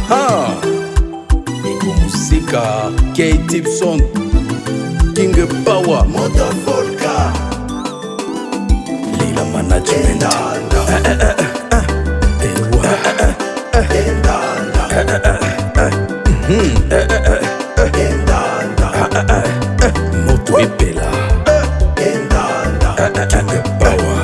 Iko Musika, Kate Tipson, King Power, Motor Volca, Lila Management, Moto Epela, King Power,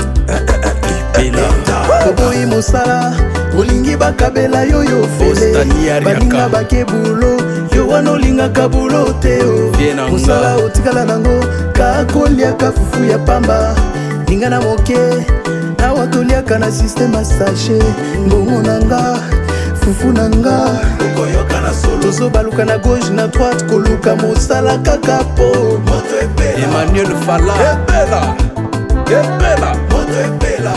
Epela, Koboyi Mosala, olingi bakabela yoyo fele, baninga bakebulo, yo wana olingaka bulo te o. Mosala otikala nango, kakoliaka fufu ya pamba, ninga na moke, awa toliaka na systeme sachet, mbongo nanga, fufu nanga, tozo baluka na gauche na droite, koluka mosala kaka po. Emmanuel Fala, Epela, Moto Epela,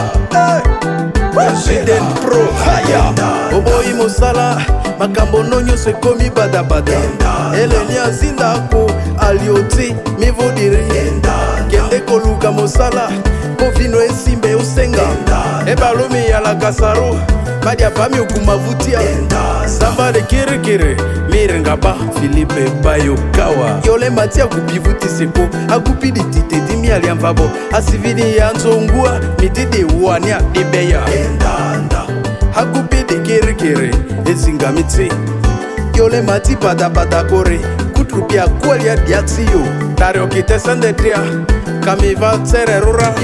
President Pro, Haya, Oboyi Mosala, makambo nyonso ekomi badabada, eleni azindako alioti mivodiri, kende koluka mosala kovino esimbe osenga, ebalomi ya la kasaro badia pami okumavutia, samba de kirikiri mirengaba Philippe Bayokawa, yole matia kubivuti seko akupi ditite dimi aliamvabo asivini ya nzongua mitide wania dibeya akupi de kirikiri ezingamiti yole mati badabada kore kutrupia kwalia diatsiyo dario kitesandetria kamiva tsererura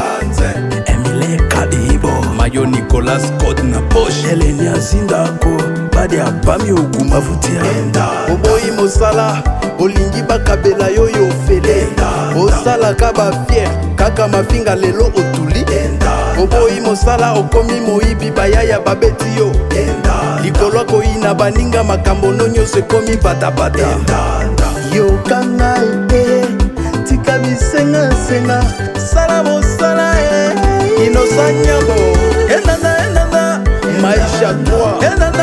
Emile Kadibo, Mayo Nicolas Code na Poche, eleni azindako badia pami okumavutia, oboyi mosala olingi bakabela yoyo fele, osalaka bafiere kaka mafinga lelo otuli, oboyi mosala okomi moyibi bayaya babeti yo, likolo koyina baninga makambo nyonso ekomi badabada, yokanga ete tika bisengasenga sala mosala inosa nyambo enanda maisha kwa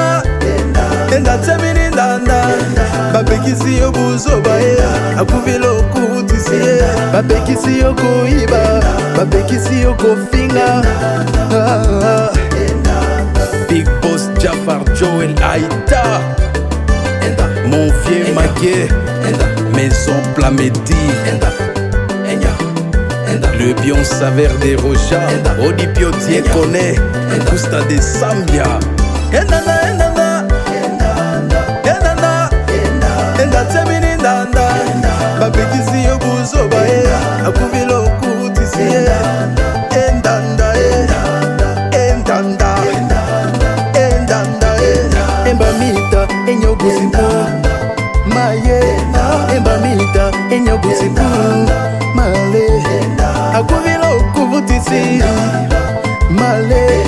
enda temini ndanda babekisi yo buzoba akuvila okutisi babekisi yo koiba babekisi yo kofinga Big Boss Jafar Joel Aïta, Mon vieux Maguet, Maison Plamedi, Le Bion Saveur des Rochas, Odipio Diekone, Gusta de Sambia, enda temini ndanda babekisi yo buzoba akuvila okutisi endanda embamita enyobusipu maye embamita enyobusipu male akuvila okuvutisi male